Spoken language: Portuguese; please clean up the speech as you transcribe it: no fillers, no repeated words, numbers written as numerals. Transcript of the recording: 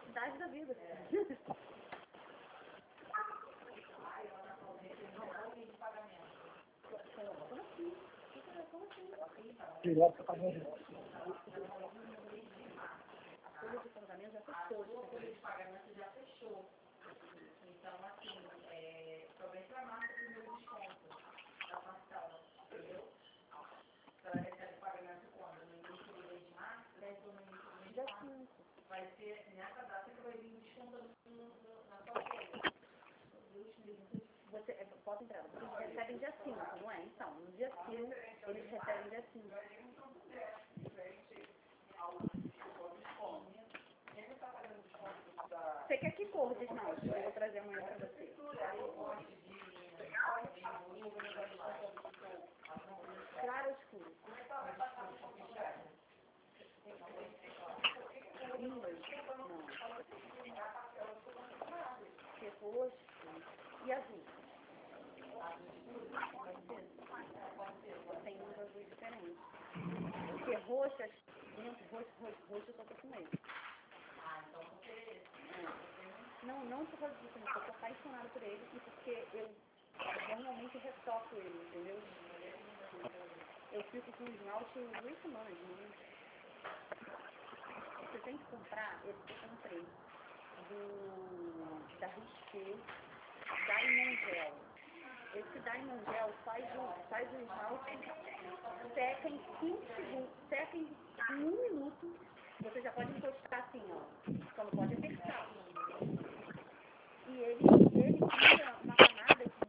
necessidade da vida. Como assim? Direto para pagamento. A folha de pagamento já fechou. A folha de pagamento já fechou. Então, assim, só vem para março o primeiro desconto da parcela, entendeu? Ela recebe o pagamento quando? No início do mês de março? No início do mês de março. Vai ser nessa data que vai vir o desconto na sua folha. Você pode entrar, eles recebem dia 5, não é? Então, no dia 5, eles recebem dia 5. Você quer que cor de esmalte? Eu vou trazer amanhã para você. Claro ou escuro? Não. Que roxo e azul. Tem uns azuis diferentes. Porque roxo, roxo eu só tô com ele. Não por causa disso, eu tô apaixonada por ele e porque eu normalmente retoco ele, entendeu? Eu fico com o esmalte 2 semanas, né? Você tem que comprar, esse que eu comprei, da Risqué, Diamond Gel. Esse Diamond Gel faz o esmalte, seca em 15 segundos, seca em 1 minuto, você já pode encostar assim, ó, só não pode apertar. E ele tira uma camada